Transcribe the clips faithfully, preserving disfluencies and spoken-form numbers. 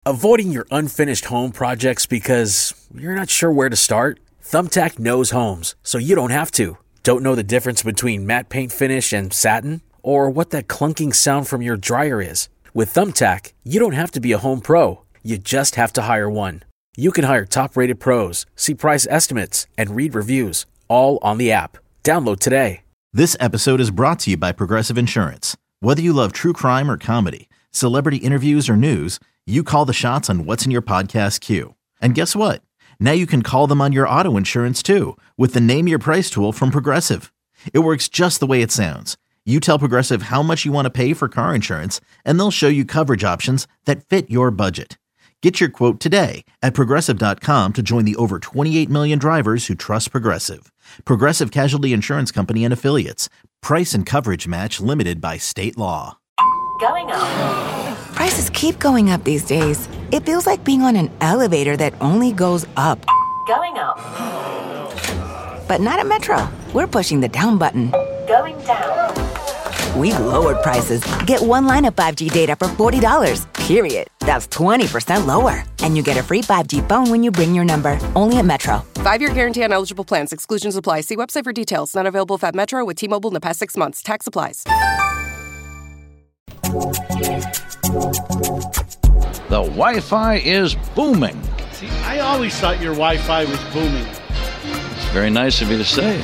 Avoiding your unfinished home projects because you're not sure where to start? Thumbtack knows homes, so you don't have to. Don't know the difference between matte paint finish and satin? Or what that clunking sound from your dryer is? With Thumbtack, you don't have to be a home pro. You just have to hire one. You can hire top-rated pros, see price estimates, and read reviews, all on the app. Download today. This episode is brought to you by Progressive Insurance. Whether you love true crime or comedy, celebrity interviews or news, you call the shots on what's in your podcast queue. And guess what? Now you can call them on your auto insurance too with the Name Your Price tool from Progressive. It works just the way it sounds. You tell Progressive how much you want to pay for car insurance, and they'll show you coverage options that fit your budget. Get your quote today at Progressive dot com to join the over twenty-eight million drivers who trust Progressive. Progressive Casualty Insurance Company and Affiliates. Price and coverage match limited by state law. Going up. Prices keep going up these days. It feels like being on an elevator that only goes up. Going up. But not at Metro. We're pushing the down button. Going down. We've lowered prices. Get one line of five G data for forty dollars, period. That's twenty percent lower. And you get a free five G phone when you bring your number. Only at Metro. Five-year guarantee on eligible plans. Exclusions apply. See website for details. Not available at Metro with T-Mobile in the past six months. Tax applies. The Wi-Fi is booming. See, I always thought your Wi-Fi was booming. It's very nice of you to say.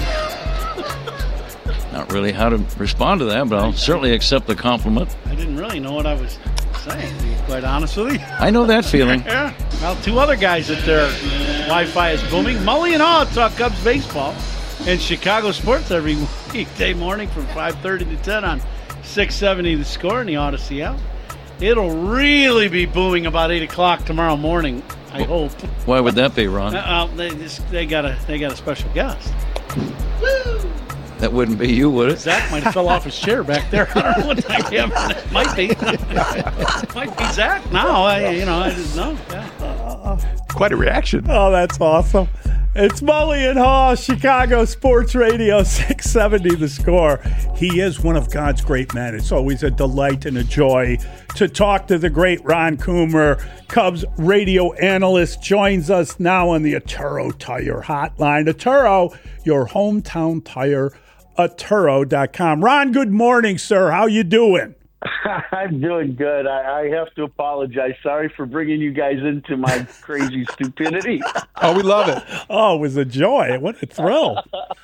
Not really how to respond to that, but I'll certainly accept the compliment. I didn't really know what I was saying, to be quite honest with you. I know that feeling. Yeah. Well, two other guys that their Wi-Fi is booming. Mully and Haw talk Cubs baseball and Chicago sports every weekday morning from five thirty to ten on six seventy The Score in the Odyssey app. It'll really be booming about eight o'clock tomorrow morning, I hope. Why would that be, Ron? Uh, uh, they just they got a they got a special guest. Woo! That wouldn't be you, would it? Zach might have fell off his chair back there. I don't know what I am. It might be. It might be Zach now. I, you know, I didn't know. Yeah. Quite a reaction. Oh, that's awesome. It's Mully and Haw, Chicago Sports Radio, six seventy The Score. He is one of God's great men. It's always a delight and a joy to talk to the great Ron Coomer, Cubs radio analyst, joins us now on the Atturo Tire Hotline. Atturo, your hometown tire, Atturo dot com. Ron, good morning, sir. How you doing? I'm doing good. I, I have to apologize. Sorry for bringing you guys into my crazy stupidity. Oh, we love it. Oh, it was a joy. What a thrill.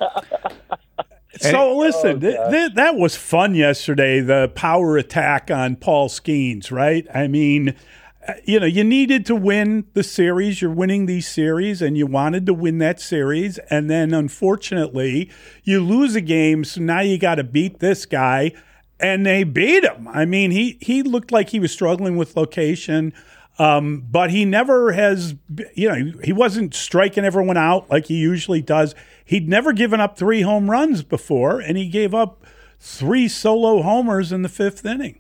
So, listen, oh, th- th- that was fun yesterday, the power attack on Paul Skeens, right? I mean, you know, you needed to win the series. You're winning these series, and you wanted to win that series. And then, unfortunately, you lose a game, so now you got to beat this guy. And they beat him. I mean, he, he looked like he was struggling with location, um, but he never has, you know, he wasn't striking everyone out like he usually does. He'd never given up three home runs before, and he gave up three solo homers in the fifth inning.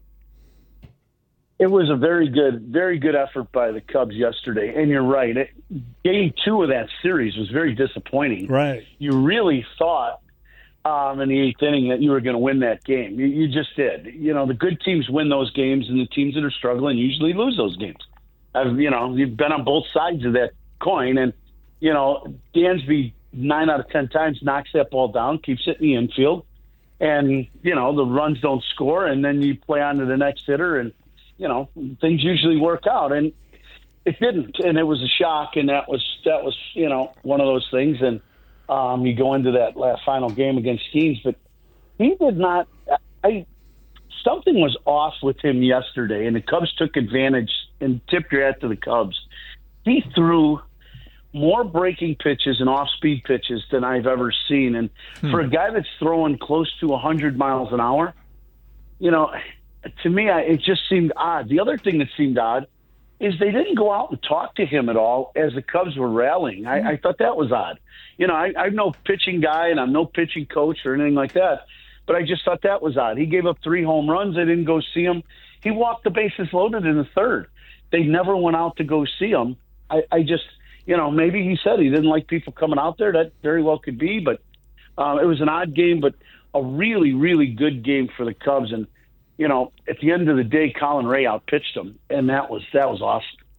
It was a very good, very good effort by the Cubs yesterday. And you're right. It, game two of that series was very disappointing. Right. You really thought, Um, in the eighth inning that you were going to win that game. You, you just did. You know, the good teams win those games, and the teams that are struggling usually lose those games. I've, you know, you've been on both sides of that coin, and, you know, Dansby nine out of ten times knocks that ball down, keeps it in the infield, and, you know, the runs don't score, and then you play on to the next hitter, and, you know, things usually work out. And it didn't, and it was a shock, and that was, that was you know, one of those things, and Um, you go into that last final game against Skeens, but he did not. I something was off with him yesterday, and the Cubs took advantage. And tip your hat to the Cubs. He threw more breaking pitches and off-speed pitches than I've ever seen. And hmm. for a guy that's throwing close to one hundred miles an hour, you know, to me, I, it just seemed odd. The other thing that seemed odd is they didn't go out and talk to him at all as the Cubs were rallying. I, I thought that was odd. You know, I, I'm no pitching guy, and I'm no pitching coach or anything like that, but I just thought that was odd. He gave up three home runs. They didn't go see him. He walked the bases loaded in the third. They never went out to go see him. I, I just, you know, maybe he said he didn't like people coming out there. That very well could be, but uh, it was an odd game, but a really, really good game for the Cubs. And, you know, at the end of the day, Colin Ray outpitched him, and that was that was awesome.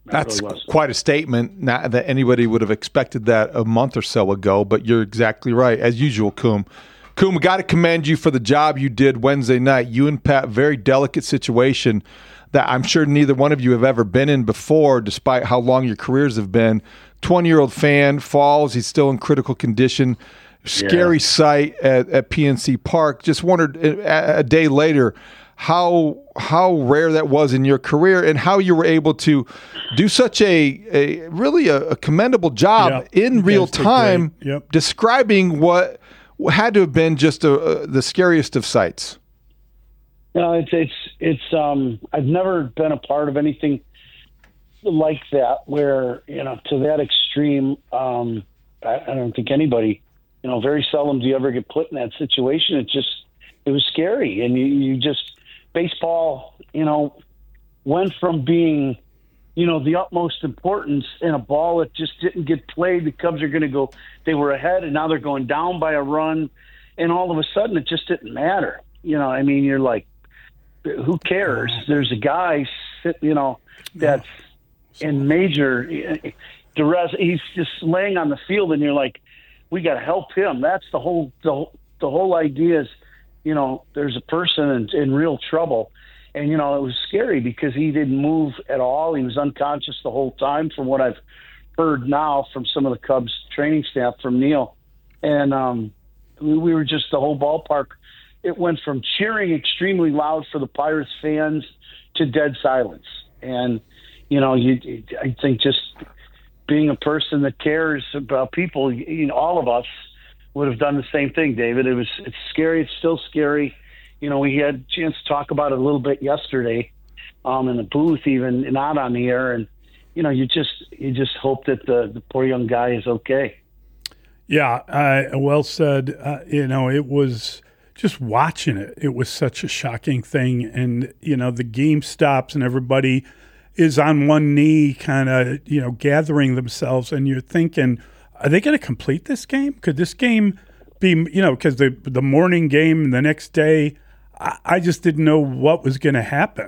That's really was. quite a statement. Not that anybody would have expected that a month or so ago, but you're exactly right, as usual, Coom. Coom, got to commend you for the job you did Wednesday night. You and Pat, very delicate situation that I'm sure neither one of you have ever been in before, despite how long your careers have been. twenty-year-old fan falls. He's still in critical condition. Scary yeah. sight at, at P N C Park. Just wondered a, a day later how how rare that was in your career and how you were able to do such a, a really a, a commendable job yeah. in real time yep. describing what had to have been just a, a, the scariest of sights. No, it's it's it's. Um, I've never been a part of anything like that, where you know to that extreme. Um, I, I don't think anybody, you know, very seldom do you ever get put in that situation. It just it was scary, and you, you just baseball, you know, went from being, you know, the utmost importance in a ball that just didn't get played. The Cubs are going to go. They were ahead, and now they're going down by a run, and all of a sudden it just didn't matter. You know, I mean, you're like, who cares? There's a guy, sit, you know, that's in major duress. He's just laying on the field, and you're like, we got to help him. That's the whole the, whole- the whole idea is, you know, there's a person in, in real trouble. And, you know, it was scary because he didn't move at all. He was unconscious the whole time from what I've heard now from some of the Cubs training staff, from Neil. And um, we, we were just the whole ballpark. It went from cheering extremely loud for the Pirates fans to dead silence. And, you know, you, I think just being a person that cares about people, you know, all of us would have done the same thing, David. It was, it's scary. It's still scary. You know, we had a chance to talk about it a little bit yesterday um, in the booth, even not on the air. And, you know, you just, you just hope that the, the poor young guy is okay. Yeah. Uh, well said. Uh, you know, it was, just watching it, it was such a shocking thing. And, you know, the game stops and everybody is on one knee kind of, you know, gathering themselves. And you're thinking, are they going to complete this game? Could this game be, you know, because the, the morning game the next day, I, I just didn't know what was going to happen.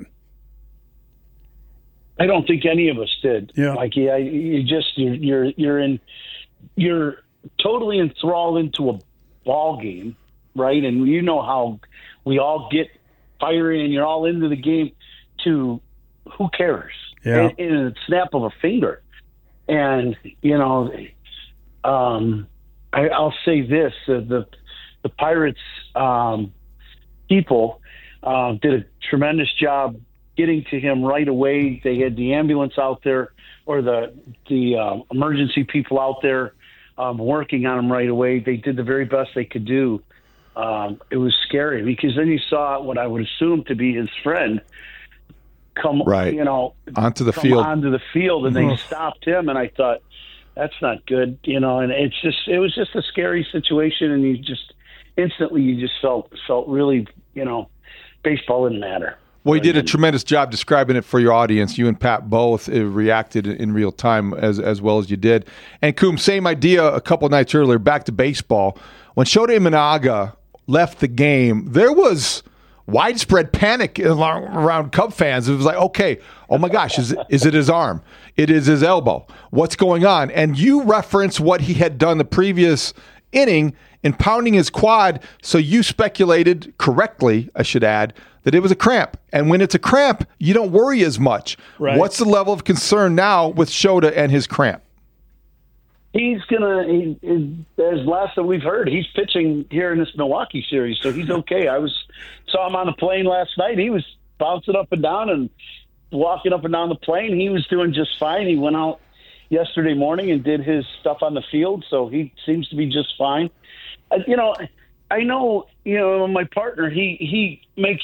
I don't think any of us did. Yeah. Like, yeah, you just, you're, you're, you're in, you're totally enthralled into a ball game. Right. And you know how we all get fiery and you're all into the game to who cares yeah. in, in a snap of a finger. And, you know, um, I, I'll say this, uh, the, the Pirates um, people uh, did a tremendous job getting to him right away. They had the ambulance out there, or the, the uh, emergency people out there um, working on him right away. They did the very best they could do. Um, it was scary because then you saw what I would assume to be his friend come, right. you know, onto the come field, onto the field, and they stopped him. And I thought, that's not good, you know. And it's just, it was just a scary situation, and you just instantly, you just felt felt really, you know, baseball didn't matter. Well, you did a tremendous job describing it for your audience. You and Pat both uh, reacted in real time as as well as you did. And Coom, same idea a couple nights earlier. Back to baseball, when Shota Imanaga left the game, there was widespread panic around Cub fans. It was like, okay, oh my gosh, is it, is it his arm? It is his elbow. What's going on? And you reference what he had done the previous inning in pounding his quad, so you speculated correctly, I should add, that it was a cramp. And when it's a cramp, you don't worry as much. Right. What's the level of concern now with Shota and his cramp? He's gonna. He, he, as last that we've heard, he's pitching here in this Milwaukee series, so he's okay. I was saw him on the plane last night. He was bouncing up and down and walking up and down the plane. He was doing just fine. He went out yesterday morning and did his stuff on the field, so he seems to be just fine. Uh, you know, I know. You know, my partner. He he makes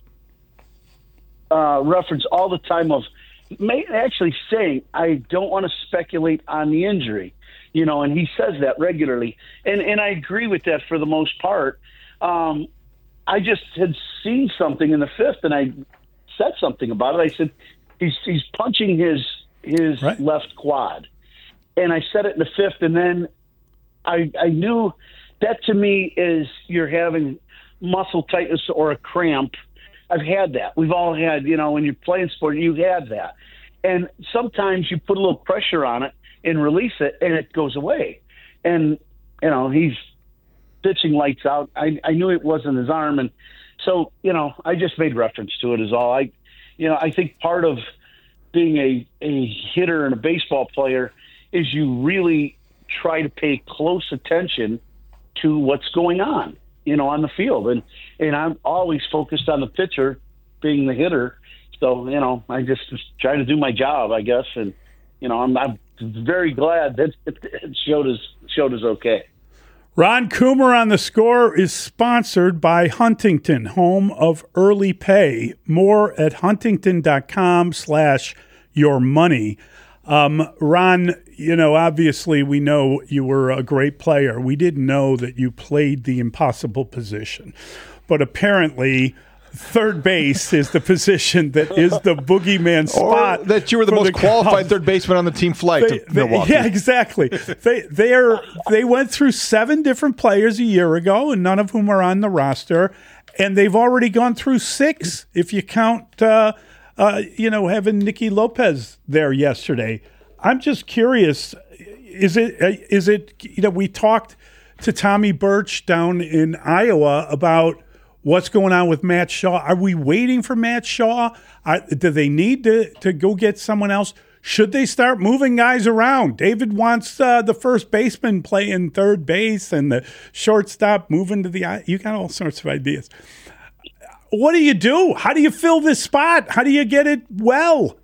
uh, reference all the time of may, actually saying, "I don't want to speculate on the injury." You know, and he says that regularly. And and I agree with that for the most part. Um, I just had seen something in the fifth, and I said something about it. I said, he's he's punching his his right. left quad. And I said it in the fifth, and then I I knew that to me is you're having muscle tightness or a cramp. I've had that. We've all had, you know, when you're playing sport, you've had that. And sometimes you put a little pressure on it and release it, and it goes away. And, you know, he's pitching lights out. I, I knew it wasn't his arm. And so, you know, I just made reference to it is all. I, you know, I think part of being a, a hitter and a baseball player is you really try to pay close attention to what's going on, you know, on the field. And, and I'm always focused on the pitcher being the hitter. So, you know, I just, just try to do my job, I guess. And, you know, I'm, I'm very glad that it showed us, showed us okay. Ron Coomer on The Score is sponsored by Huntington, home of early pay. More at huntington.com slash your money. Um, Ron, you know, obviously we know you were a great player. We didn't know that you played the impossible position. But apparently third base is the position that is the boogeyman spot. Or that you were the most the qualified Cubs. Third baseman on the team flight they, to Milwaukee. They, yeah, exactly. they they're they went through seven different players a year ago, and none of whom are on the roster. And they've already gone through six, if you count, uh, uh, you know, having Nicky Lopez there yesterday. I'm just curious. Is it is it you know we talked to Tommy Birch down in Iowa about what's going on with Matt Shaw? Are we waiting for Matt Shaw? Are, do they need to, to go get someone else? Should they start moving guys around? David wants uh, the first baseman playing third base and the shortstop moving to the – you got all sorts of ideas. What do you do? How do you fill this spot? How do you get it well?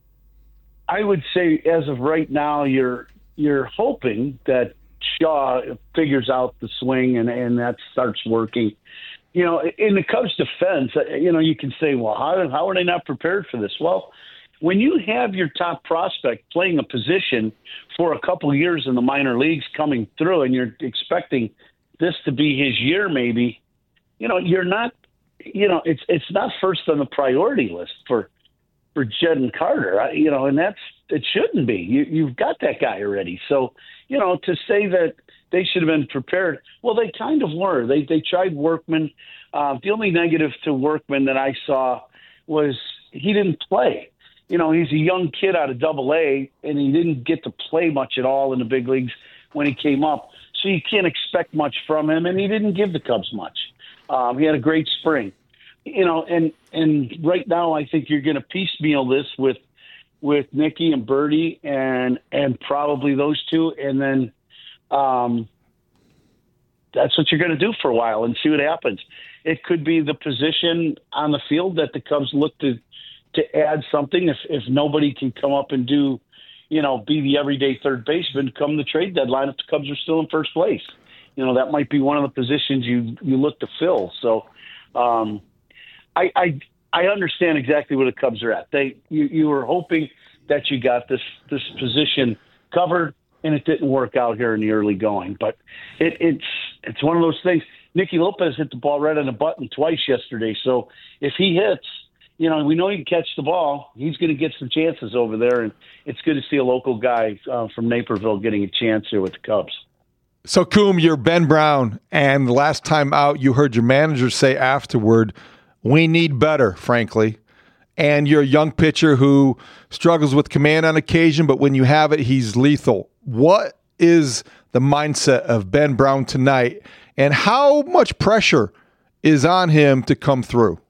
I would say as of right now, you're you're hoping that Shaw figures out the swing and, and that starts working. You know, in the Cubs' defense, you know, you can say, well, how, how are they not prepared for this? Well, when you have your top prospect playing a position for a couple of years in the minor leagues coming through and you're expecting this to be his year maybe, you know, you're not, you know, it's it's not first on the priority list for for Jed and Carter, you know, and that's, it shouldn't be. You, you've got that guy already. So, you know, to say that they should have been prepared. Well, they kind of were. They they tried Workman. Uh, the only negative to Workman that I saw was he didn't play. You know, he's a young kid out of Double A, and he didn't get to play much at all in the big leagues when he came up. So you can't expect much from him, and he didn't give the Cubs much. Um, he had a great spring. You know, and and right now I think you're going to piecemeal this with with Nicky and Birdie and and probably those two, and then. Um, that's what you're going to do for a while and see what happens. It could be the position on the field that the Cubs look to to add something. If if nobody can come up and do, you know, be the everyday third baseman come the trade deadline, if the Cubs are still in first place, you know, that might be one of the positions you you look to fill. So, um, I I I understand exactly where the Cubs are at. They you you were hoping that you got this this position covered. And it didn't work out here in the early going. But it, it's it's one of those things. Nicky Lopez hit the ball right on the button twice yesterday. So if he hits, you know, we know he can catch the ball. He's going to get some chances over there. And it's good to see a local guy uh, from Naperville getting a chance here with the Cubs. So, Coom, you're Ben Brown. And the last time out, you heard your manager say afterward, we need better, frankly. And you're a young pitcher who struggles with command on occasion, but when you have it, he's lethal. What is the mindset of Ben Brown tonight, and how much pressure is on him to come through?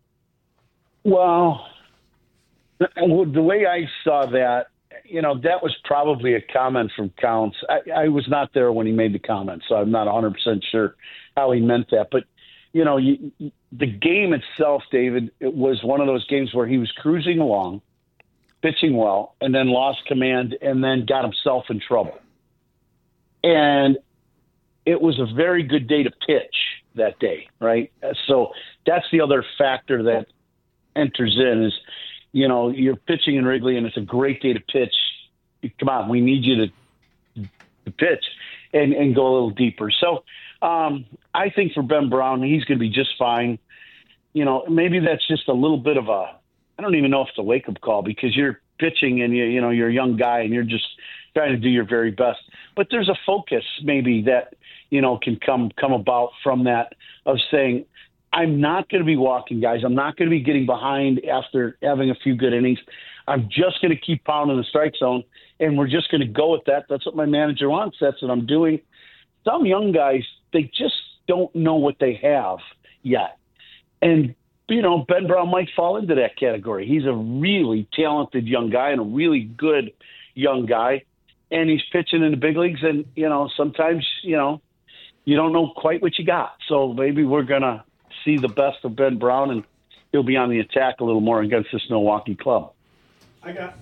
Well, the way I saw that, you know, that was probably a comment from Counts. I, I was not there when he made the comment, so I'm not one hundred percent sure how he meant that. But, you know, you, the game itself, David, it was one of those games where he was cruising along, pitching well, and then lost command and then got himself in trouble. And it was a very good day to pitch that day, right? So that's the other factor that enters in is, you know, you're pitching in Wrigley and it's a great day to pitch. Come on, we need you to, to pitch and, and go a little deeper. So um, I think for Ben Brown, he's going to be just fine. You know, maybe that's just a little bit of a, I don't even know if it's a wake-up call because you're pitching and, you, you know, you're a young guy and you're just trying to do your very best. But there's a focus maybe that, you know, can come come about from that of saying, I'm not going to be walking guys. I'm not going to be getting behind after having a few good innings. I'm just going to keep pounding the strike zone, and we're just going to go with that. That's what my manager wants. That's what I'm doing. Some young guys, they just don't know what they have yet. And, you know, Ben Brown might fall into that category. He's a really talented young guy and a really good young guy, and he's pitching in the big leagues. And, you know, sometimes, you know, you don't know quite what you got. So maybe we're going to see the best of Ben Brown, and he'll be on the attack a little more against this Milwaukee club. I got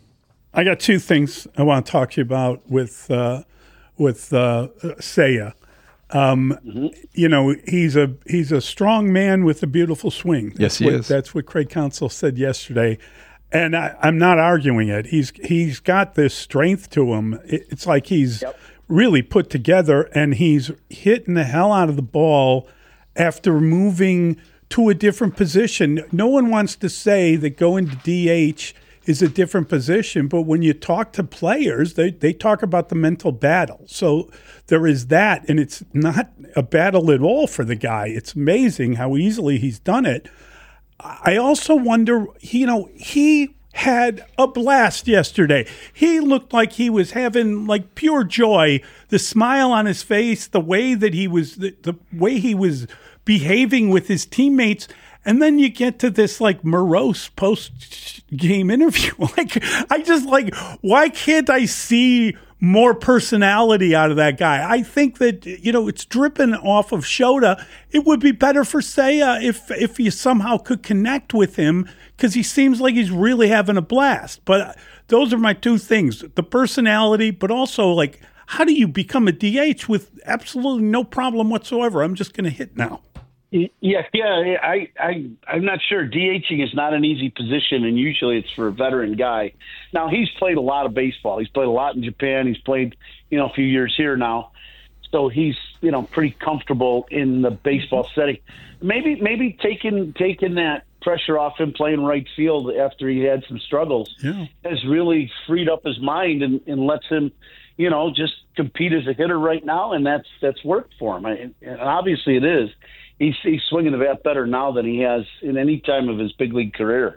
I got two things I want to talk to you about with uh, with uh, Seiya. Um, mm-hmm. You know, he's a he's a strong man with a beautiful swing. That's yes, he what, is. That's what Craig Counsell said yesterday, and I, I'm not arguing it. He's he's got this strength to him. It, it's like he's yep. really put together, and he's hitting the hell out of the ball after moving to a different position. No one wants to say that going to D H is a different position, but when you talk to players, they, they talk about the mental battle. So there is that, and it's not a battle at all for the guy. It's amazing how easily he's done it. I also wonder, you know, he had a blast yesterday. He looked like he was having like pure joy, the smile on his face, the way that he was, the, the way he was behaving with his teammates. And then you get to this like morose post-game interview. Like, I just like, why can't I see more personality out of that guy? I think that, you know, it's dripping off of Shota. It would be better for Seiya if if you somehow could connect with him, because he seems like he's really having a blast. But those are my two things, the personality, but also like, how do you become a D H with absolutely no problem whatsoever? I'm just going to hit now. Yeah, yeah, I, I, I'm not sure. DHing is not an easy position, and usually it's for a veteran guy. Now, he's played a lot of baseball. He's played a lot in Japan. He's played, you know, a few years here now. So he's, you know, pretty comfortable in the baseball setting. Maybe, maybe taking taking that pressure off him playing right field after he had some struggles yeah. has really freed up his mind and, and lets him, you know, just compete as a hitter right now, and that's that's worked for him. And obviously it is. He's, he's swinging the bat better now than he has in any time of his big league career.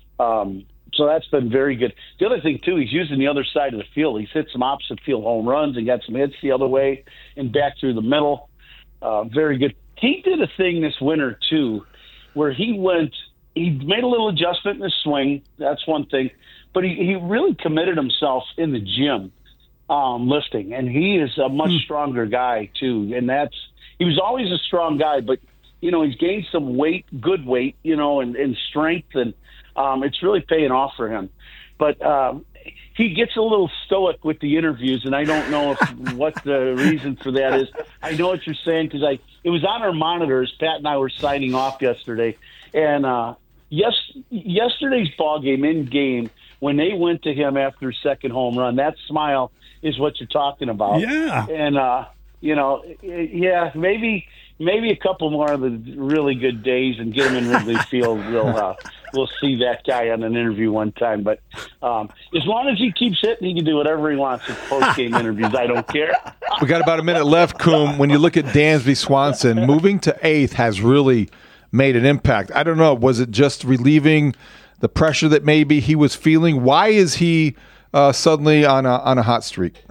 Um, so that's been very good. The other thing, too, he's using the other side of the field. He's hit some opposite field home runs and got some hits the other way and back through the middle. Uh, very good. He did a thing this winter, too, where he went – he made a little adjustment in his swing. That's one thing. But he, he really committed himself in the gym um, lifting, and he is a much mm. stronger guy, too. And that's – he was always a strong guy, but – you know, he's gained some weight, good weight, you know, and, and strength, and um, it's really paying off for him. But um, he gets a little stoic with the interviews, and I don't know if, what the reason for that is. I know what you're saying because I it was on our monitors. Pat and I were signing off yesterday, and uh, yes, yesterday's ball game in game when they went to him after his second home run, that smile is what you're talking about. Yeah, and uh, you know, yeah, maybe. Maybe a couple more of the really good days and get him in Wrigley Field. We'll uh, we'll see that guy on an interview one time. But um, as long as he keeps hitting, he can do whatever he wants in post-game interviews. I don't care. We got about a minute left, Coom. When you look at Dansby Swanson, moving to eighth has really made an impact. I don't know. Was it just relieving the pressure that maybe he was feeling? Why is he uh, suddenly on a, on a hot streak?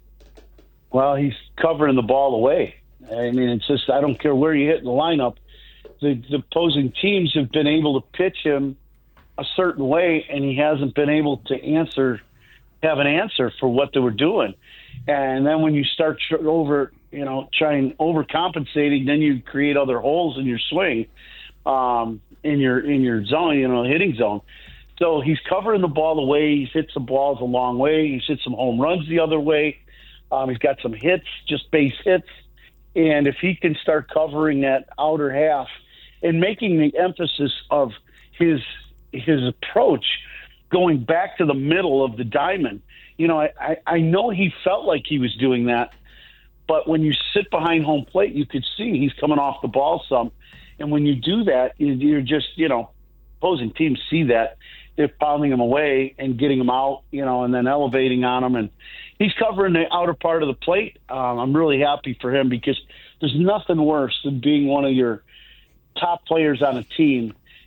Well, he's covering the ball away. I mean, it's just, I don't care where you hit in the lineup. The, the opposing teams have been able to pitch him a certain way, and he hasn't been able to answer, have an answer for what they were doing. And then when you start tr- over, you know, trying overcompensating, then you create other holes in your swing, um, in your, in your zone, you know, hitting zone. So he's covering the ball away. He's hit some balls a long way. He's hit some home runs the other way. Um, he's got some hits, just base hits. And if he can start covering that outer half and making the emphasis of his his approach going back to the middle of the diamond, you know, I, I know he felt like he was doing that, but when you sit behind home plate, you could see he's coming off the ball some. And when you do that, you're just, you know, opposing teams see that. They're pounding him away and getting him out, you know, and then elevating on him. And he's covering the outer part of the plate. Um, I'm really happy for him because there's nothing worse than being one of your top players on a team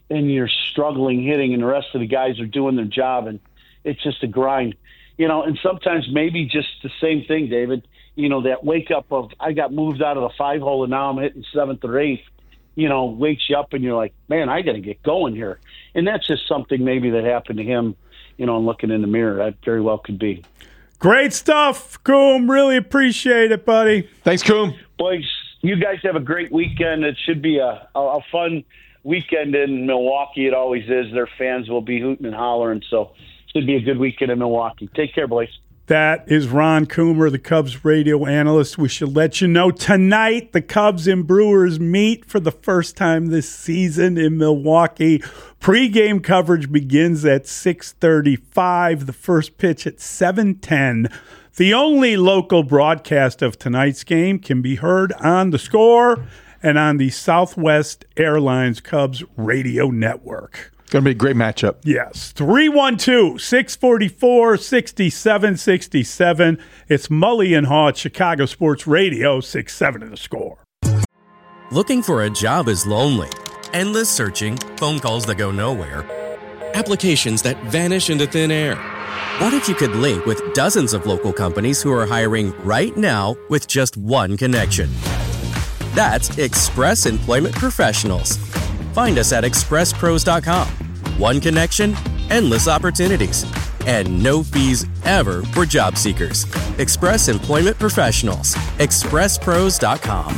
and you're struggling hitting, and the rest of the guys are doing their job, and it's just a grind. You know, and sometimes maybe just the same thing, David, you know, that wake up of I got moved out of the five hole and now I'm hitting seventh or eighth, you know, wakes you up and you're like, man, I got to get going here. And that's just something maybe that happened to him, you know, and looking in the mirror. That very well could be. Great stuff, Coom. Really appreciate it, buddy. Thanks, Coom. Boys, you guys have a great weekend. It should be a, a, a fun weekend in Milwaukee. It always is. Their fans will be hooting and hollering, so should be a good weekend in Milwaukee. Take care, boys. That is Ron Coomer, the Cubs radio analyst. We should let you know tonight the Cubs and Brewers meet for the first time this season in Milwaukee. Pre-game coverage begins at six thirty-five. The first pitch at seven ten. The only local broadcast of tonight's game can be heard on The Score and on the Southwest Airlines Cubs radio network. Going to be a great matchup. Yes. three one two, six four four, six seven six seven. It's Mully and Haw at Chicago Sports Radio, six seven in The Score. Looking for a job is lonely. Endless searching, phone calls that go nowhere, applications that vanish into thin air. What if you could link with dozens of local companies who are hiring right now with just one connection? That's Express Employment Professionals. Find us at express pros dot com. One connection, endless opportunities, and no fees ever for job seekers. Express Employment Professionals. express pros dot com.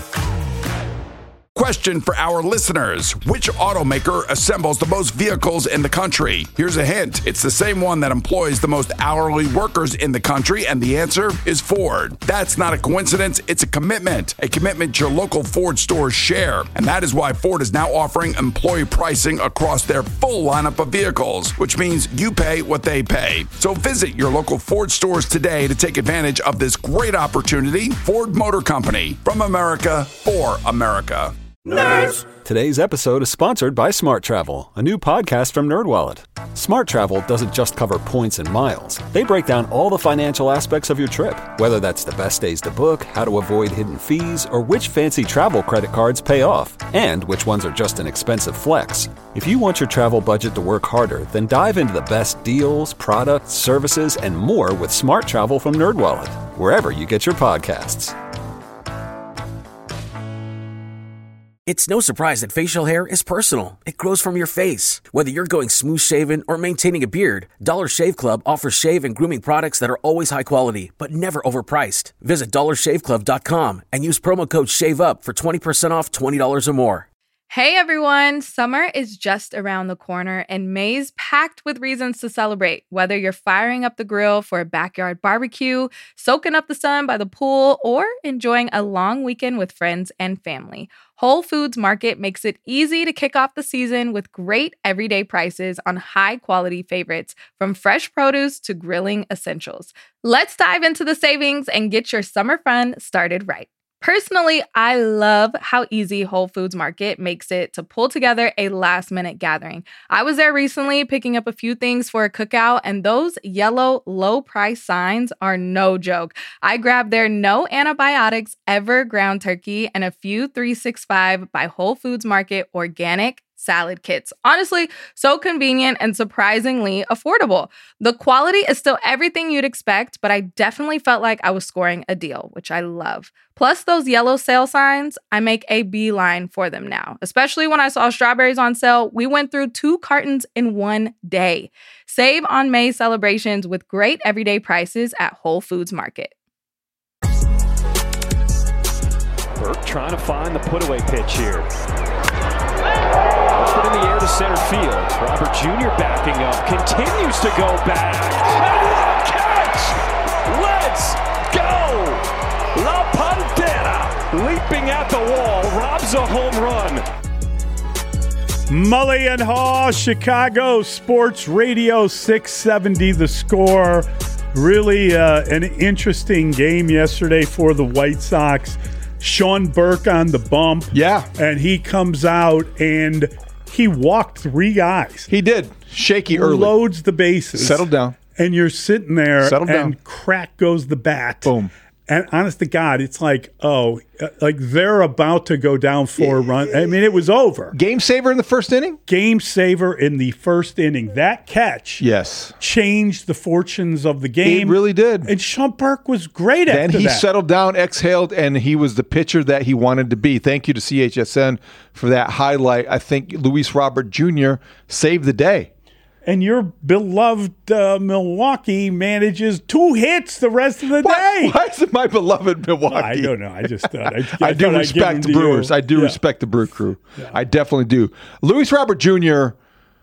Question for our listeners. Which automaker assembles the most vehicles in the country? Here's a hint. It's the same one that employs the most hourly workers in the country, and the answer is Ford. That's not a coincidence. It's a commitment. A commitment your local Ford stores share. And that is why Ford is now offering employee pricing across their full lineup of vehicles, which means you pay what they pay. So visit your local Ford stores today to take advantage of this great opportunity. Ford Motor Company. From America, for America. Nerds! Today's episode is sponsored by Smart Travel, a new podcast from NerdWallet. Smart Travel doesn't just cover points and miles. They break down all the financial aspects of your trip, whether that's the best days to book, how to avoid hidden fees, or which fancy travel credit cards pay off, and which ones are just an expensive flex. If you want your travel budget to work harder, then dive into the best deals, products, services, and more with Smart Travel from NerdWallet, wherever you get your podcasts. It's no surprise that facial hair is personal. It grows from your face. Whether you're going smooth shaven or maintaining a beard, Dollar Shave Club offers shave and grooming products that are always high quality, but never overpriced. Visit dollar shave club dot com and use promo code SHAVEUP for twenty percent off twenty dollars or more. Hey everyone, summer is just around the corner and May's packed with reasons to celebrate. Whether you're firing up the grill for a backyard barbecue, soaking up the sun by the pool, or enjoying a long weekend with friends and family, Whole Foods Market makes it easy to kick off the season with great everyday prices on high-quality favorites, from fresh produce to grilling essentials. Let's dive into the savings and get your summer fun started right. Personally, I love how easy Whole Foods Market makes it to pull together a last-minute gathering. I was there recently picking up a few things for a cookout, and those yellow low-price signs are no joke. I grabbed their no antibiotics ever ground turkey and a few three sixty-five by Whole Foods Market organic salad kits. Honestly, so convenient and surprisingly affordable. The quality is still everything you'd expect, but I definitely felt like I was scoring a deal, which I love. Plus those yellow sale signs, I make a beeline for them now. Especially when I saw strawberries on sale, we went through two cartons in one day. Save on May celebrations with great everyday prices at Whole Foods Market. Burke trying to find the put-away pitch here. Put in the air to center field. Robert Junior backing up, continues to go back. And what a catch! Let's go! La Pantera leaping at the wall, robs a home run. Mully and Haw, Chicago Sports Radio, six seventy The Score. Really uh, an interesting game yesterday for the White Sox. Sean Burke on the bump. Yeah. And he comes out and he walked three guys. He did. Shaky early. Loads the bases. Settled down. And you're sitting there Settled and down. crack goes the bat. Boom. And honest to God, it's like, oh, like they're about to go down four runs. I mean, it was over. Game saver in the first inning? Game saver in the first inning. That catch yes. changed the fortunes of the game. It really did. And Sean Burke was great at that. Then he settled down, exhaled, and he was the pitcher that he wanted to be. Thank you to C H S N for that highlight. I think Luis Robert Junior saved the day. And your beloved uh, Milwaukee manages two hits the rest of the why, day. Why is it my beloved Milwaukee? I don't know. I just thought. I, I, I do thought respect the Brewers. You. I do yeah. respect the Brew Crew. Yeah. I definitely do. Luis Robert Junior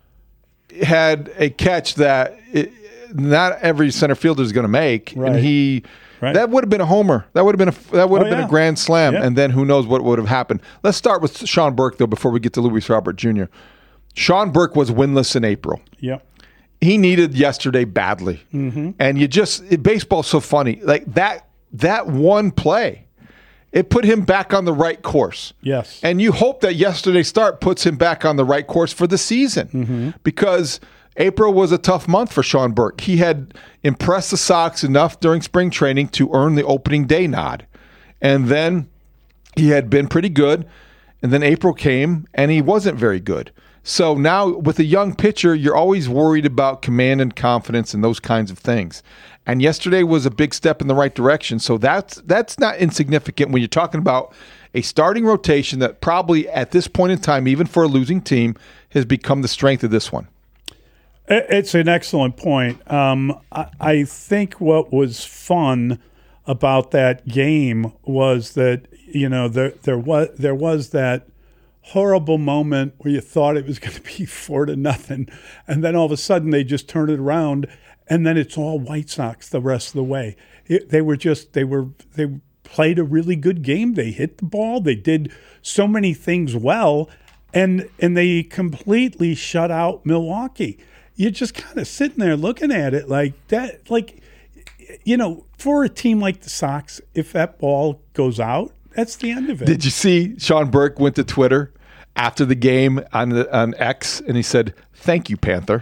had a catch that it, not every center fielder is going to make, right. and he right. that would have been a homer. That would have been a that would have oh, been yeah. a grand slam, yeah. and then who knows what would have happened. Let's start with Sean Burke though before we get to Luis Robert Junior Sean Burke was winless in April. Yep. He needed yesterday badly. Mm-hmm. And you just, it, baseball's so funny. Like that, that one play, it put him back on the right course. Yes. And you hope that yesterday's start puts him back on the right course for the season mm-hmm. because April was a tough month for Sean Burke. He had impressed the Sox enough during spring training to earn the opening day nod. And then he had been pretty good. And then April came and he wasn't very good. So now with a young pitcher, you're always worried about command and confidence and those kinds of things. And yesterday was a big step in the right direction. So that's that's not insignificant when you're talking about a starting rotation that probably at this point in time, even for a losing team, has become the strength of this one. It's an excellent point. Um, I, I think what was fun about that game was that, you know, there there was there was that horrible moment where you thought it was going to be four to nothing, and then all of a sudden they just turn it around, and then it's all White Sox the rest of the way. It, they were just they were they played a really good game. They hit the ball. They did so many things well, and and they completely shut out Milwaukee. You're just kind of sitting there looking at it like that, like, you know, for a team like the Sox, if that ball goes out, that's the end of it. Did you see Sean Burke went to Twitter after the game on the, on X, and he said, "Thank you, Panther."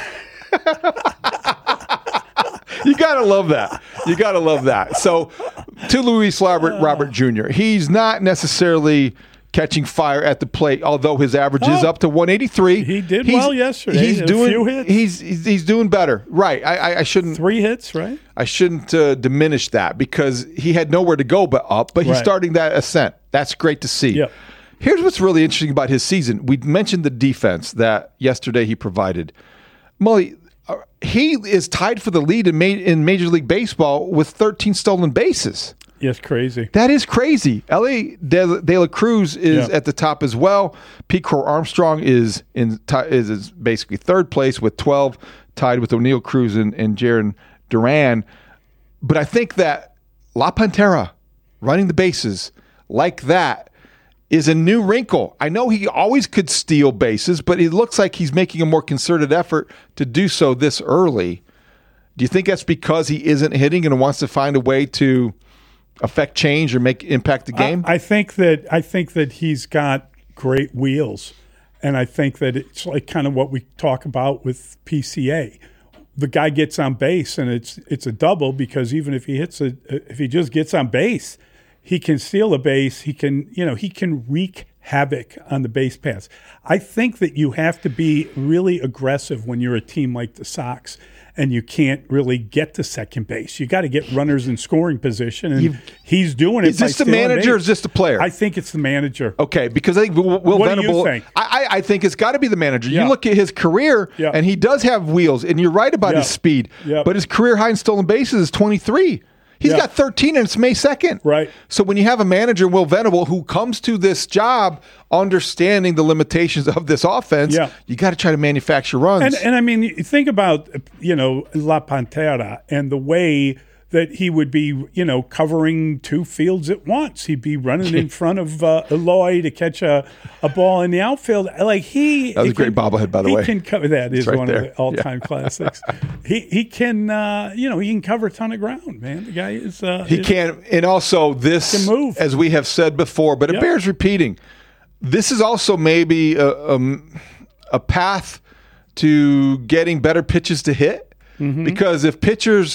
You gotta love that. You gotta love that. So, to Luis Robert Robert Junior, he's not necessarily catching fire at the plate, although his average oh, is up to one eighty-three. He did he's, well yesterday. He's a doing. few hits. He's, he's he's doing better. Right. I, I, I shouldn't. Three hits. Right. I shouldn't uh, diminish that because he had nowhere to go but up. But he's right. starting that ascent. That's great to see. Yep. Here's what's really interesting about his season. We mentioned the defense that yesterday he provided. Mully, uh, he is tied for the lead in, ma- in Major League Baseball with thirteen stolen bases. Yes, crazy. That is crazy. L A De, De La Cruz is yeah. at the top as well. Pete Crow Armstrong is in is, is basically third place with twelve, tied with O'Neill Cruz and, and Jarren Duran. But I think that La Pantera running the bases like that is a new wrinkle. I know he always could steal bases, but it looks like he's making a more concerted effort to do so this early. Do you think that's because he isn't hitting and wants to find a way to affect change or make impact the game? I, I think that I think that he's got great wheels, and I think that it's like kind of what we talk about with P C A. The guy gets on base, and it's it's a double because even if he hits a if he just gets on base, he can steal a base. He can you know he can wreak havoc on the base paths. I think that you have to be really aggressive when you're a team like the Sox. And you can't really get to second base. You got to get runners in scoring position, and You've, he's doing it. Is this the manager or is this the player? I think it's the manager. Okay, because I think Will, Will what Venable. do you think? I, I think it's got to be the manager. Yeah. You look at his career, yeah. and he does have wheels, and you're right about yeah. his speed. Yeah. But his career high in stolen bases is twenty-three. He's yeah. got thirteen, and it's May second. Right. So when you have a manager, Will Venable, who comes to this job understanding the limitations of this offense, yeah. you got to try to manufacture runs. And, and I mean, you think about, you know, La Pantera and the way that he would be, you know, covering two fields at once. He'd be running in front of uh, Eloy to catch a, a ball in the outfield. Like he, that was he a great can, bobblehead, by the he way. Can cover that. Is right one there. of the all-time yeah. classics. he he can, uh, you know, he can cover a ton of ground. Man, the guy is. Uh, he is, can, and also this, can move. as we have said before, but it yep. bears repeating. This is also maybe a, a, a path to getting better pitches to hit, mm-hmm. because if pitchers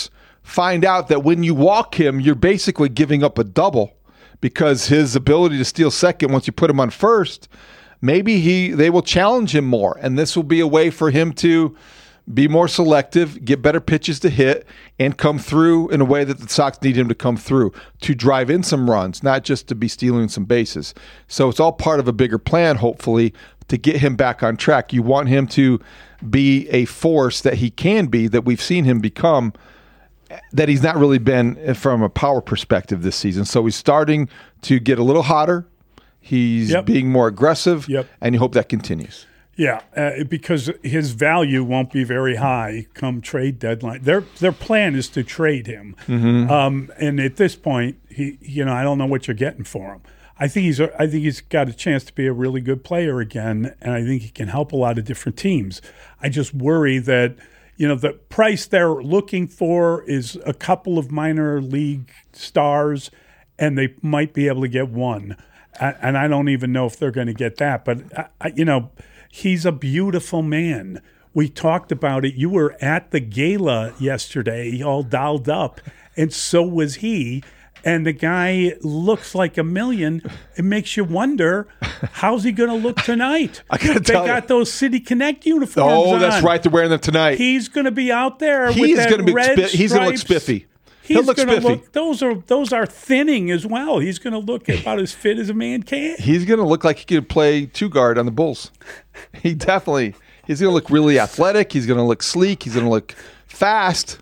find out that when you walk him, you're basically giving up a double because his ability to steal second once you put him on first, maybe he they will challenge him more, and this will be a way for him to be more selective, get better pitches to hit, and come through in a way that the Sox need him to come through, to drive in some runs, not just to be stealing some bases. So it's all part of a bigger plan, hopefully, to get him back on track. You want him to be a force that he can be, that we've seen him become, that he's not really been from a power perspective this season. So he's starting to get a little hotter. He's yep. being more aggressive, yep. and you hope that continues. Yeah, uh, because his value won't be very high come trade deadline. Their their plan is to trade him, mm-hmm. um, and at this point, he you know I don't know what you're getting for him. I think he's a, I think he's got a chance to be a really good player again, and I think he can help a lot of different teams. I just worry that you know the price they're looking for is a couple of minor league stars, and they might be able to get one, and I don't even know if they're going to get that. But I, you know. He's a beautiful man. We talked about it. You were at the gala yesterday, all dolled up, and so was he. And the guy looks like a million. It makes you wonder, how's he going to look tonight? I gotta they tell got you. those City Connect uniforms Oh, on. that's right. They're wearing them tonight. He's going to be out there He with is that going to be. red Spi- he's going to look stripes. spiffy. He's He'll look gonna spiffy. Look, those are those are thinning as well. He's going to look about as fit as a man can. He's going to look like he could play two guard on the Bulls. He definitely. He's going to look really athletic. He's going to look sleek. He's going to look fast.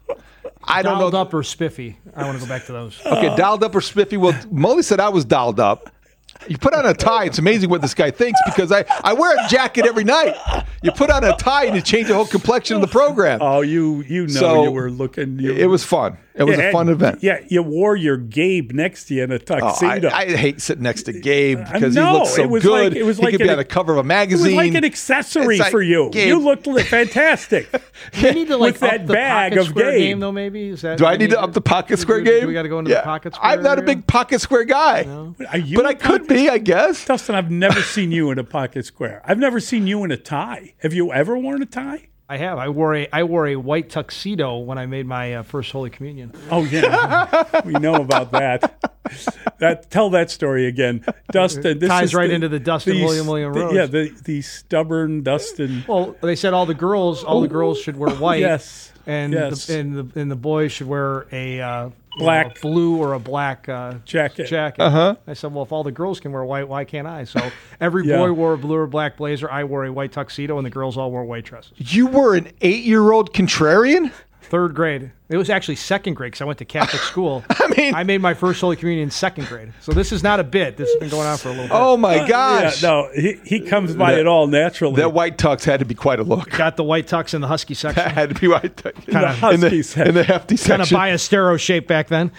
I don't dialed know. up or spiffy. I want to go back to those. Okay, dialed up or spiffy. Well, Mully said I was dialed up. You put on a tie. It's amazing what this guy thinks because I, I wear a jacket every night. You put on a tie and you change the whole complexion of the program. Oh, you you know So, you were looking. You It was fun. It was Yeah, a fun and- event. Yeah, you wore your Gabe next to you in a Oh, I, tuxedo. I hate sitting next to Gabe because no, he looks so it was good. like- it was he like could be an- on the cover of a it magazine. was like an accessory It's like, for you. Gabe, You looked li- fantastic. We need to like with up that the bag pocket of square Gabe. game though. Maybe is that? Do I we need to up the pocket square do, game? Do we got to go into Yeah. the pocket square? I'm not a area? big pocket square guy, Are you but a I could pocket- be, I guess. Dustin, I've never seen you in a pocket square. I've never seen you in a tie. Have you ever worn a tie? I have. I wore a I wore a white tuxedo when I made my uh, first Holy Communion. Oh yeah, we know about that. That tell that story again, Dustin. This Ties is right the- into the Dustin the- William William the- Rose. Yeah, the the stubborn Dustin. Well, they said all the girls all the girls should wear white. Yes. And Yes. the, and the and the boys should wear a uh, you Black. know, blue or a black uh, Jacket. Jacket. Uh-huh. I said, well, if all the girls can wear white, why can't I? So every Yeah. boy wore a blue or black blazer. I wore a white tuxedo, and the girls all wore white dresses. You were an eight-year-old contrarian? Third grade. It was actually second grade because I went to Catholic school. I mean, I made my first Holy Communion in second grade. So this is not a bit. This has been going on for a little bit. Oh my Uh, gosh! yeah, no, he, he comes by That- it all naturally. That white tux had to be quite a look. Got the white tux in the husky section. That had to be white tux. In the husky in the, section. in the hefty Kind of section. biostero shape back then.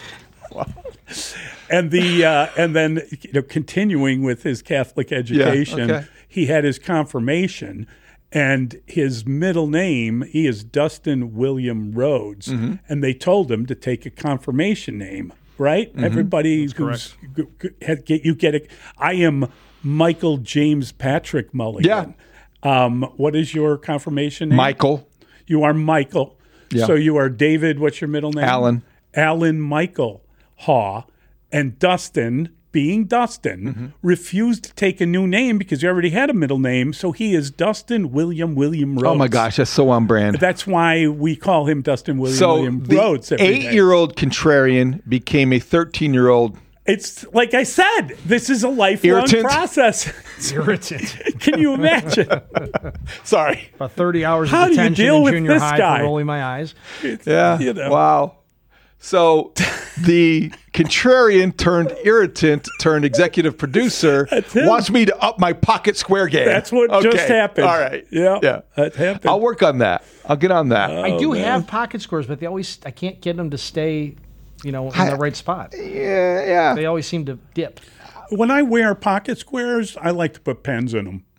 and the uh, and then you know, continuing with his Catholic education, okay. he had his confirmation, and his middle name he is Dustin William Rhodes, Mm-hmm. and they told him to take a confirmation name. Right, Mm-hmm. everybody who's g- g- had- get you get it. I am Michael James Patrick Mulligan. Yeah. Um, what is your confirmation name? Michael. You are Michael. Yeah. So you are David. What's your middle name? Alan. Alan Michael Haw. And Dustin, being Dustin, Mm-hmm. refused to take a new name because he already had a middle name. So he is Dustin William William Rhodes. Oh my gosh, that's so on brand. That's why we call him Dustin William So William the Rhodes. every day. eight-year-old contrarian became a thirteen-year-old. It's like I said, this is a lifelong Irritant? process. Irritant. Can you imagine? Sorry. About thirty hours How of do you detention deal in with junior this high guy? for rolling my eyes. Yeah. You know. Wow. So the contrarian turned irritant turned executive producer him. wants me to up my pocket square game. That's what Okay. just happened. All right. Yeah. Yeah. That happened. I'll work on that. I'll get on that. I do Oh, man. have pocket squares, but they always I can't get them to stay, you know, in I- the right spot. yeah, yeah. They always seem to dip. When I wear pocket squares, I like to put pens in them.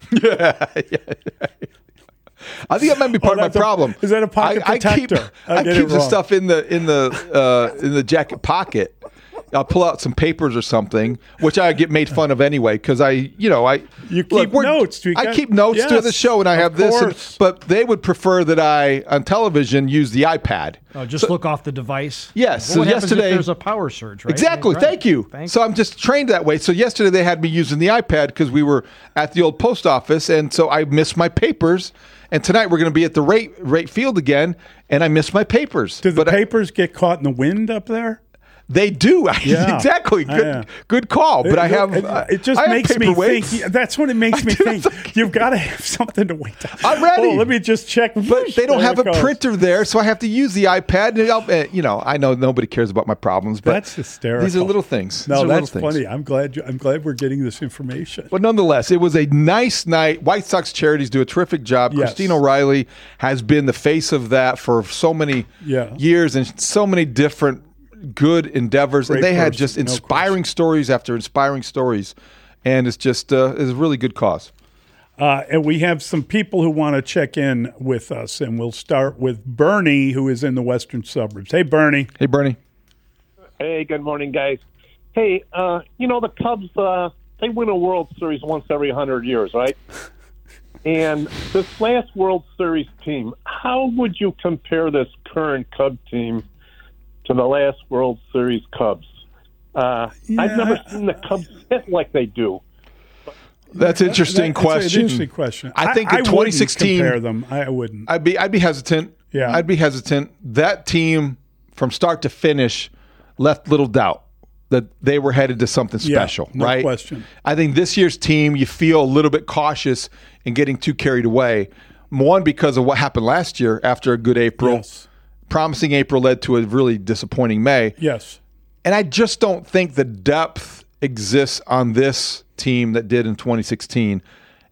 I think that might be part Oh, of my that's a- problem. is that a pocket I, I keep, protector? I I did keep it the wrong. stuff in the in the uh, in the jacket pocket, I'll pull out some papers or something, which I get made fun of anyway because I, you know, I you keep look, notes. You I got, keep notes yes, to the show, and I have this. And, but they would prefer that I on television use the iPad. Oh, just so, look off the device. Yes. Well, so what yesterday if there's a power surge, right? Exactly. Right. Thank you. Thank so I'm just trained that way. So yesterday they had me using the iPad because we were at the old post office, and so I missed my papers. And tonight we're going to be at the rate rate field again, and I missed my papers. Do the but papers I, get caught in the wind up there? They do. Yeah. Exactly. Good, yeah. good call. But it, I have. It, uh, it just I makes have me weights. think. That's what it makes me think. You've got to have something to wait. I'm ready. Oh, let me just check. But they don't have a goes. printer there, so I have to use the iPad. And I'll, uh, you know, I know nobody cares about my problems, but that's hysterical. These are little things. No, these that's funny. Things. I'm glad. You, I'm glad we're getting this information. But nonetheless, it was a nice night. White Sox charities do a terrific job. Yes. Christine O'Reilly has been the face of that for so many yeah. years and so many different good endeavors. Great and they person, had just inspiring no stories after inspiring stories. And it's just uh, it's a really good cause. Uh, and we have some people who want to check in with us. And we'll start with Bernie, who is in the western suburbs. Hey, Bernie. Hey, Bernie. Hey, good morning, guys. Hey, uh, you know, the Cubs, uh, they win a World Series once every one hundred years, right? And this last World Series team, how would you compare this current Cub team to the last World Series Cubs? Uh, yeah, I've never seen the Cubs hit like they do. That's an interesting that, question. An interesting question. I think I, in I twenty sixteen, compare them. I wouldn't. I'd be I'd be hesitant. Yeah, I'd be hesitant. That team, from start to finish, left little doubt that they were headed to something special. Yeah, no right? question. I think this year's team, you feel a little bit cautious in getting too carried away. One, because of what happened last year after a good April. Yes. Promising April led to a really disappointing May. Yes. And I just don't think the depth exists on this team that did in twenty sixteen.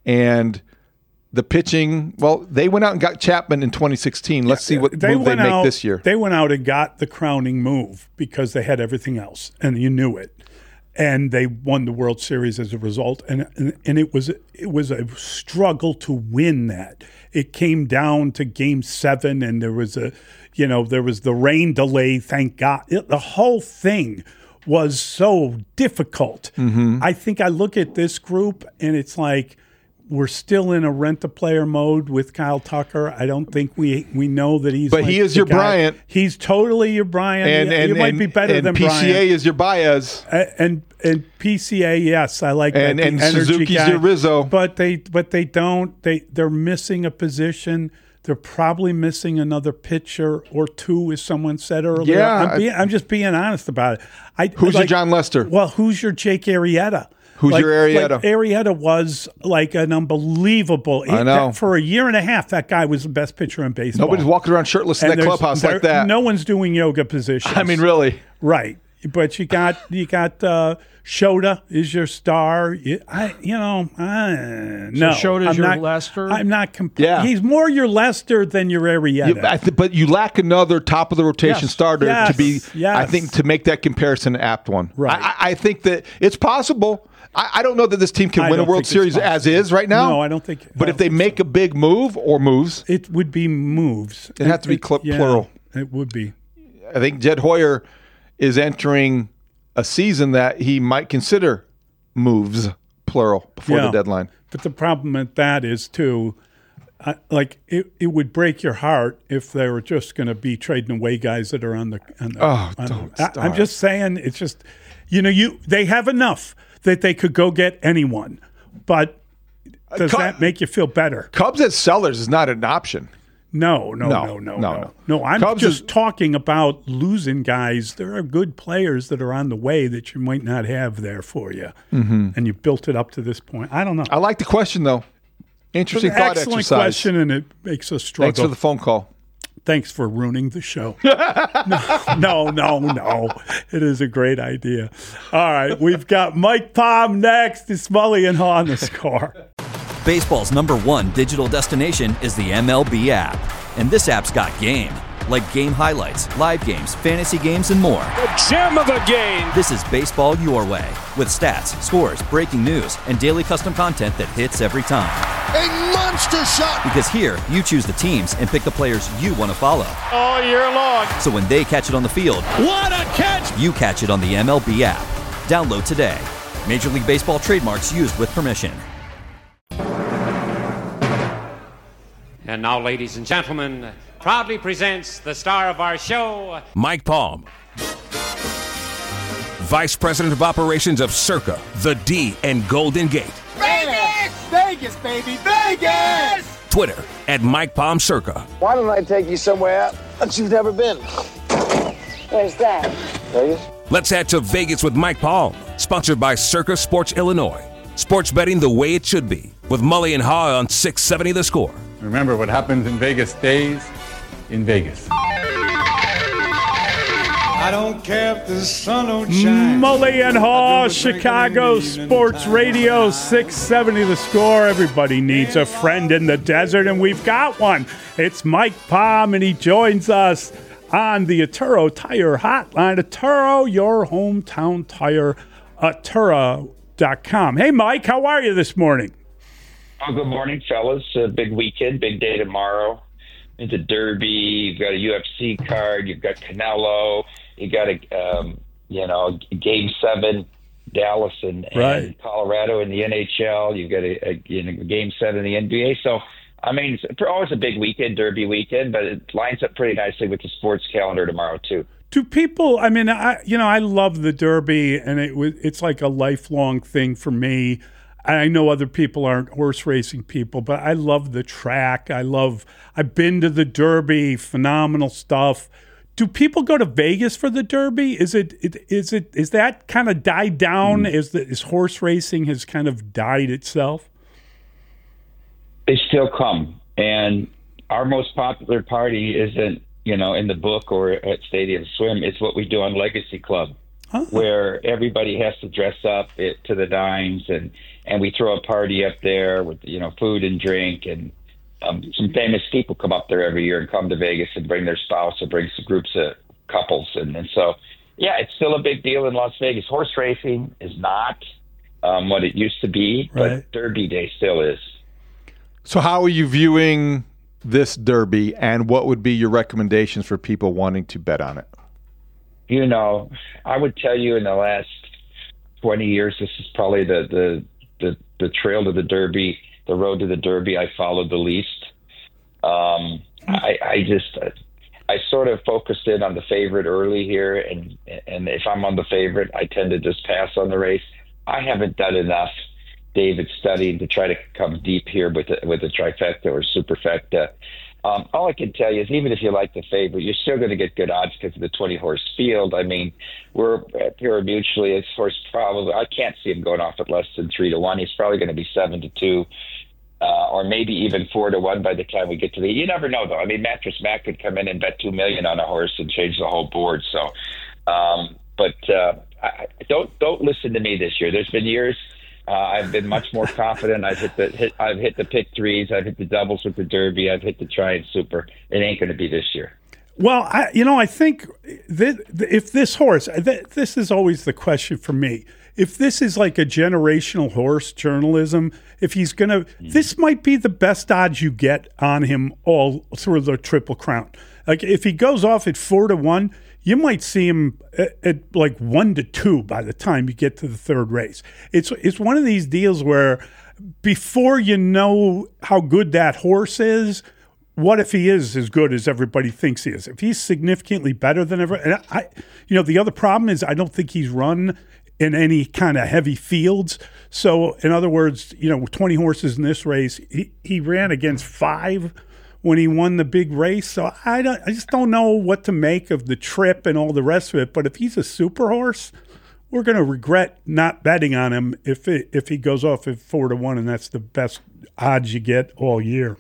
And the pitching, well, they went out and got Chapman in twenty sixteen. Let's see what they move they make out, this year. They went out and got the crowning move because they had everything else, and you knew it. And they won the World Series as a result. And and, and it was it was a struggle to win that. It came down to Game Seven, and there was a, you know, there was the rain delay. Thank God, it, the whole thing was so difficult. Mm-hmm. I think I look at this group, and it's like we're still in a rent-a-player mode with Kyle Tucker. I don't think we we know that he's. But like he is the your guy. Bryant. He's totally your Bryant. And, you, and, you might and, be better and than P C A Bryant. is your Baez. And, and and P C A, yes, I like and, that. And the energy Suzuki's guy. your Rizzo. But they but they don't. They they're missing a position. They're probably missing another pitcher or two, as someone said earlier. Yeah, I'm, being, I'm just being honest about it. I, who's like, your John Lester? Well, who's your Jake Arrieta? Who's like, your Arrieta? Like Arrieta was like an unbelievable. I know. That, for a year and a half, that guy was the best pitcher in baseball. Nobody's walking around shirtless in And that there's- clubhouse there- like that. No one's doing yoga positions. I mean, really. Right. But you got you got uh, Shota is your star. You, I you know I, no. Shota's I'm your not, Lester? I'm not. Comp- Yeah. He's more your Lester than your Arrieta. You, I th- but you lack another top of the rotation Yes. starter Yes. to be. Yes. I think to make that comparison an apt one. Right. I, I, I think that it's possible. I, I don't know that this team can I win a don't World think it's Series possible. as is right now. No, I don't think. But I if they don't make a big move or moves, it would be moves. It'd have to be cl- yeah, plural. It would be. I think Jed Hoyer is entering a season that he might consider moves plural before Yeah. the deadline. But the problem with that is too, uh, like it, it would break your heart if they were just going to be trading away guys that are on the. On the Oh, on don't the, I, I'm start. just saying, it's just, you know, you they have enough that they could go get anyone, but does Cub- that make you feel better? Cubs as sellers is not an option. No, no, No, no, no, no, no. no. No, I'm Cubs just is- talking about losing guys. There are good players that are on the way that you might not have there for you, Mm-hmm. and you built it up to this point. I don't know. I like the question though. Interesting thought Excellent exercise. question, and it makes us struggle. Thanks for the phone call. Thanks for ruining the show. no, no, no, no. It is a great idea. All right, we've got Mike Palm next. It's Mully and Haw on the Score. Baseball's number one digital destination is the M L B app. And this app's got game. Like game highlights, live games, fantasy games, and more. The gem of the game. This is baseball your way. With stats, scores, breaking news, and daily custom content that hits every time. A monster shot. Because here, you choose the teams and pick the players you want to follow. All year long. So when they catch it on the field, What a catch you catch it on the M L B app. Download today. Major League Baseball trademarks used with permission. And now, ladies and gentlemen, proudly presents the star of our show, Mike Palm, Vice President of Operations of Circa, The D and Golden Gate. Vegas! Vegas, baby, Vegas! Twitter at Mike Palm Circa. Why don't I take you somewhere that you've never been? Where's that? Vegas? Let's head to Vegas with Mike Palm, sponsored by Circa Sports Illinois. Sports betting the way it should be, with Mully and Haw on six seventy The Score. Remember, what happens in Vegas stays in Vegas. I don't care if the sun don't shine. Mully and Haw, Chicago Sports Radio, six seventy The Score. Everybody needs a friend in the desert, and we've got one. It's Mike Palm, and he joins us on the Atturo Tire Hotline. Atturo, your hometown tire, Atturo dot com. Hey, Mike, how are you this morning? Oh, good morning, fellas. Uh, big weekend, big day tomorrow. It's a Derby. You've got a U F C card. You've got Canelo. You got a, um, you know, Game Seven, Dallas and, right. and Colorado in the N H L. You've got a, a you know, Game Seven in the N B A. So, I mean, it's always a big weekend, Derby weekend, but it lines up pretty nicely with the sports calendar tomorrow too. Do people? I mean, I you know, I love the Derby, and it was it's like a lifelong thing for me. I know other people aren't horse racing people, but I love the track. I love, I've been to the Derby, phenomenal stuff. Do people go to Vegas for the Derby? Is it, is it, is that kind of died down? Mm. Is the, is horse racing has kind of died itself? They still come. And our most popular party isn't, you know, in the book or at Stadium Swim. It's what we do on Legacy Club, huh. where everybody has to dress up it, to the dimes, and, and we throw a party up there with, you know, food and drink, and um, some famous people come up there every year and come to Vegas and bring their spouse or bring some groups of couples. And, and so, yeah, it's still a big deal in Las Vegas. Horse racing is not um, what it used to be, right. but Derby Day still is. So how are you viewing this Derby, and what would be your recommendations for people wanting to bet on it? You know, I would tell you in the last twenty years, this is probably the, the, the, the trail to the Derby, the road to the Derby I followed the least. Um, I, I just, I sort of focused in on the favorite early here, and, and if I'm on the favorite, I tend to just pass on the race. I haven't done enough, David, studying to try to come deep here with the, with the trifecta or superfecta. Um, all I can tell you is even if you like the favorite, you're still going to get good odds because of the twenty-horse field. I mean, we're at Pure Mutually. It's horse probably, I can't see him going off at less than three to one. He's probably going to be seven to two, uh, or maybe even four to one by the time we get to the. You never know, though. I mean, Mattress Mac could come in and bet two million on a horse and change the whole board. So, um, but uh, I, don't don't listen to me this year. There's been years. Uh, I've been much more confident. I've hit the hit, I've hit the pick threes. I've hit the doubles with the Derby. I've hit the try and super. It ain't going to be this year. Well, I, you know, I think that if this horse, this is always the question for me. If this is like a generational horse journalism, if he's going to, mm-hmm. this might be the best odds you get on him all through the Triple Crown. Like if he goes off at four to one, you might see him at, at like one to two by the time you get to the third race. It's it's one of these deals where before you know how good that horse is, what if he is as good as everybody thinks he is? If he's significantly better than ever, and I, you know, the other problem is I don't think he's run in any kind of heavy fields. So in other words, you know, twenty horses in this race, he, he ran against five when he won the big race. So I don't, I just don't know what to make of the trip and all the rest of it. But if he's a super horse, we're going to regret not betting on him if it, if he goes off at four to one, and that's the best odds you get all year.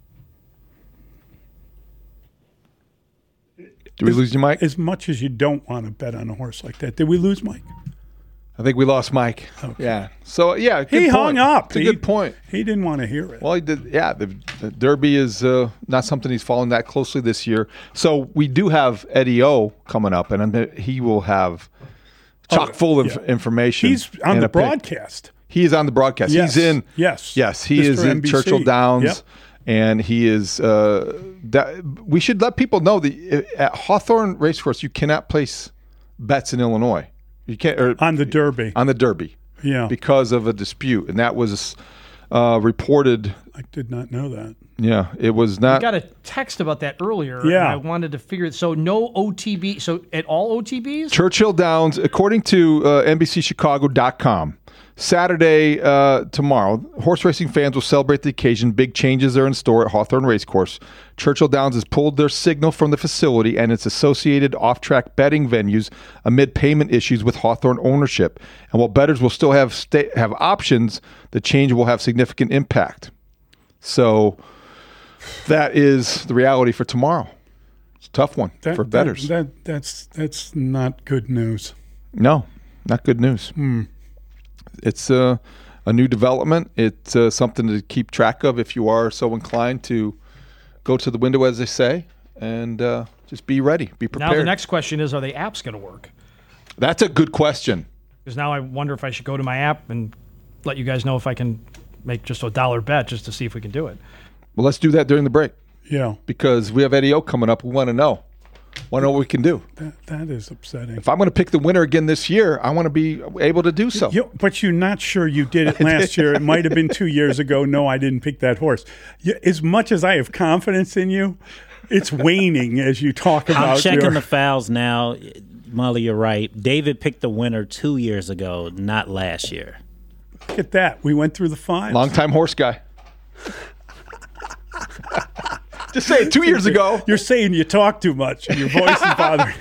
Did we lose you, Mike? As much as you don't want to bet on a horse like that. Did we lose Mike? I think we lost Mike. Okay. Yeah. So, yeah. He hung up. It's a he, good point. He didn't want to hear it. Well, he did. Yeah. The, the Derby is uh, not something he's following that closely this year. So, we do have Eddie O coming up, and he will have chock oh, full of yeah. information. He's on the broadcast. Pick. He is on the broadcast. Yes. He's in. Yes. Yes. He Mister is in N B C. Churchill Downs. Yep. And he is, uh, that, we should let people know that at Hawthorne Racecourse, you cannot place bets in Illinois. You can't or, on the Derby. On the Derby. Yeah. Because of a dispute, and that was uh, reported. I did not know that. Yeah, it was not. I got a text about that earlier. Yeah. And I wanted to figure it. So no O T B. So at all O T Bs? Churchill Downs, according to uh, N B C Chicago dot com, Saturday, uh, tomorrow, horse racing fans will celebrate the occasion. Big changes are in store at Hawthorne Racecourse. Churchill Downs has pulled their signal from the facility and its associated off-track betting venues amid payment issues with Hawthorne ownership. And while bettors will still have sta- have options, the change will have significant impact. So that is the reality for tomorrow. It's a tough one that, for bettors. That, that that's that's not good news. No, not good news. Hmm. It's uh, a new development. It's uh, something to keep track of if you are so inclined to go to the window, as they say, and uh, just be ready, be prepared. Now the next question is, are the apps going to work? That's a good question. Because now I wonder if I should go to my app and let you guys know if I can make just a dollar bet just to see if we can do it. Well, let's do that during the break. Yeah. Because we have Eddie O coming up. We want to know. Want to know what we can do. That, that is upsetting. If I'm going to pick the winner again this year, I want to be able to do so. You, but you're not sure you did it last year. It might have been two years ago. No, I didn't pick that horse. You, as much as I have confidence in you, it's waning as you talk about. I'm checking your... the fouls now. Molly, you're right. David picked the winner two years ago, not last year. Look at that. We went through the fives. Long-time horse guy. Just say it, two years ago. You're saying you talk too much and your voice is bothering.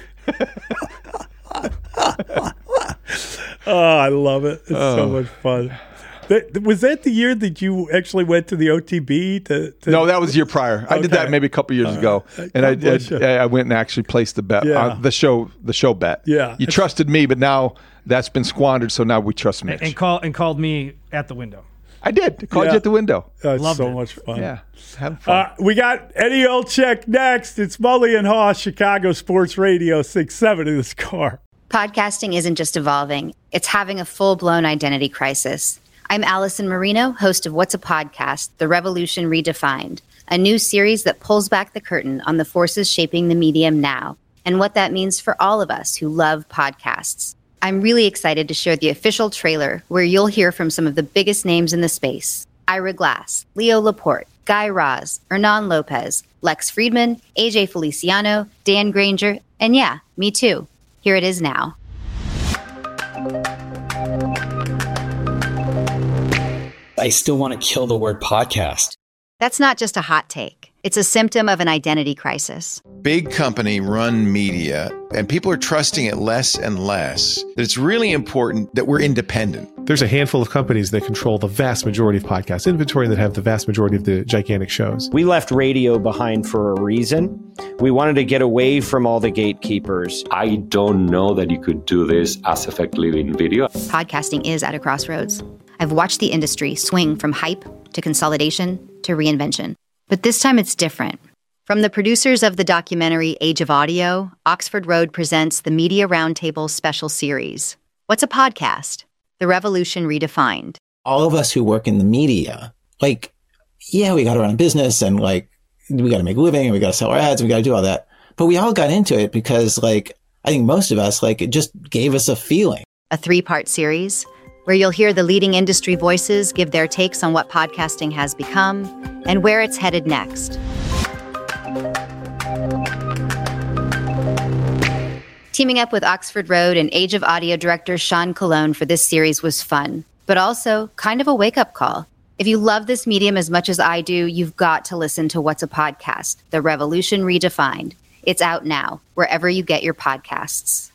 Oh, I love it. It's oh. so much fun. That, was that the year that you actually went to the O T B? To, to no, that was the year prior. I okay. did that maybe a couple years uh, ago, and I, I, I went and actually placed the bet, yeah. uh, the show, the show bet. Yeah, you trusted me, but now that's been squandered. So now we trust Mitch. And, and call and called me at the window. I did. I called yeah. you at the window. That's Loved so it. much fun. Yeah, having fun. Uh, we got Eddie Olczyk next. It's Mully and Haw, Chicago Sports Radio, six seven in this car. Podcasting isn't just evolving. It's having a full-blown identity crisis. I'm Allison Marino, host of What's a Podcast? The Revolution Redefined, a new series that pulls back the curtain on the forces shaping the medium now and what that means for all of us who love podcasts. I'm really excited to share the official trailer where you'll hear from some of the biggest names in the space. Ira Glass, Leo Laporte, Guy Raz, Hernan Lopez, Lex Friedman, A J Feliciano, Dan Granger, and yeah, me too. Here it is now. I still want to kill the word podcast. That's not just a hot take. It's a symptom of an identity crisis. Big company run media, and people are trusting it less and less. It's really important that we're independent. There's a handful of companies that control the vast majority of podcast inventory that have the vast majority of the gigantic shows. We left radio behind for a reason. We wanted to get away from all the gatekeepers. I don't know that you could do this as effectively in video. Podcasting is at a crossroads. I've watched the industry swing from hype to consolidation to reinvention. But this time it's different. From the producers of the documentary Age of Audio, Oxford Road presents the Media Roundtable special series. What's a podcast? The Revolution Redefined. All of us who work in the media, like, yeah, we got to run a business and like, we got to make a living and we got to sell our ads and we got to do all that. But we all got into it because like, I think most of us, like, it just gave us a feeling. A three-part series where you'll hear the leading industry voices give their takes on what podcasting has become and where it's headed next. Teaming up with Oxford Road and Age of Audio director Sean Colon for this series was fun, but also kind of a wake-up call. If you love this medium as much as I do, you've got to listen to What's a Podcast? The Revolution Redefined. It's out now, wherever you get your podcasts.